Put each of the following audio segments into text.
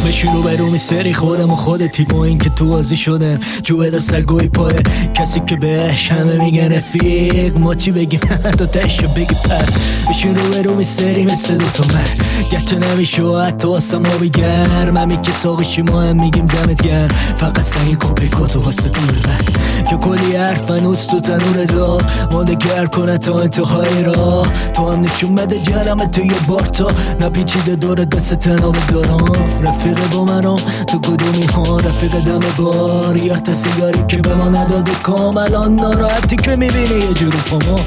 بشین رو برو میسری خودم و خودتی با این که تو بازی شدم جوه دا سرگوی پای کسی که بهش همه میگن رفیق ما چی بگیم تا تشو بگی پس بشین رو برو میسری مثل دوتا من گرچه نمیشو حتی واسه ما بگرم همی که ساقشی ما هم میگیم دمت گرم فقط سنگی کپیکاتو واسه دور بر که کلی حرف هنوز تو تنور دا مانده گر کنه تا انتهای راه تو هم نشون بده جنم تو یه بار تا نپیچیده دور دست تناب دارم رفیق با منم تو کدومی ها رفیق دم بار یا تا سیگاری که به ما نداده کام الان ناراحتی که میبینی یه جوری فما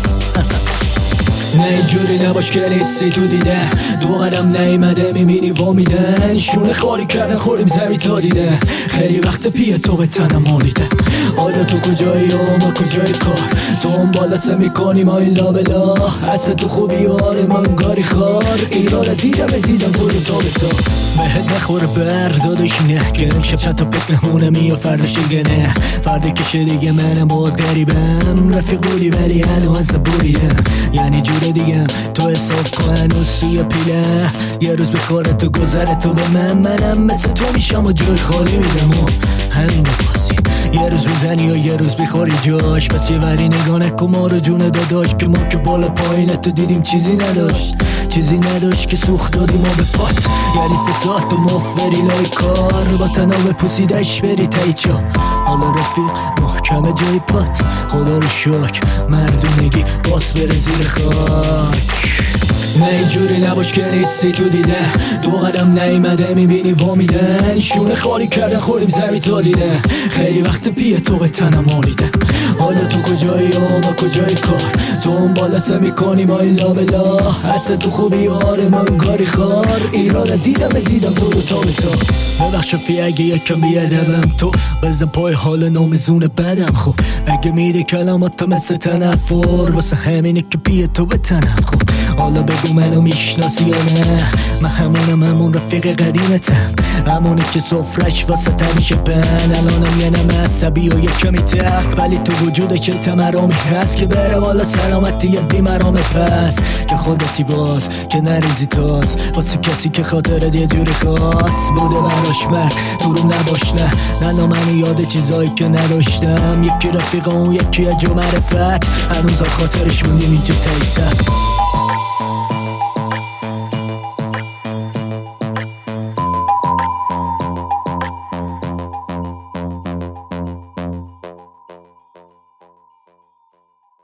نه اینجوری نباش که لیستی تو دیده دو قدم نیمده میبینی وامیدن شونه خالی کردن خوردیم زمین تا دیده خیلی وقت پیه تو به تنم مالیده حالا تو کجایی و ما کجای کار تو اون بالا سه میکنی ما این لابلا حس تو خوبی آره من گاری خار ایران دیدم بودی تا به تا بهت نخور بردادش نه که امشب چند تا پک نهونه می و فردش دیگه نه فرده کشه دیگه منم باز غریبم رفیق بودی ولی هنو از بودیدم یعنی جوره دیگم تو حساب کن هنوز توی پیله یه روز بخوره تو گذره تو به منم مثل تو میشم و جای خالی میدم و همین بازی یه روز میزنی و یه روز بخوری جاش پس یه وری نگاه نکن ما رو جون داداش که ما که بالا پایینت تو دیدیم چیزی نداشت که سوخت دادیم ما به پات یعنی 3 ساعت و مفری لای کار با تناب پوسیدش بری تایچا حالا رفیق محکم جای پات خدا رو شکر مردونگی باس بره زیر خاک نه اینجوری نباش که نیستی تو دیده دو قدم نیمده میبینی وامیدن شونه خالی کردن خوردیم زمین تا دیده خیلی وقت پیه تو به تنم مالیده حالا تو کجایی و ما کجای کار تو اون بالا سه میکنی ما این لابلا حس تو خوبی آره من گاری خار ایران دیدم تو رو تا به تا ببخش فی اگه یکم بیادبم تو بزن پای حال نومزون بدم خوب اگه میده کلمات مثل تنفر واسه همینه که پیه تو به تنم خوب حالا بگو منو میشناسی یا نه من همون رفیق قدیمتم همونی که صفرش واسه تمیشه بن الانم یه نم عصبی و یه کمی تخت ولی تو وجودش تمرامی هست که بره والا سلامتی یه بیمرام پس که خودتی باز که نریزی تاز واسه کسی که خاطرت یه جوری خاص بوده براش مرد تو رو نباش نه منو یاد چیزایی که نداشتم یکی رفیق اون یکی اجو معرفت هنوز خاطرش موندیم اینجا تیسف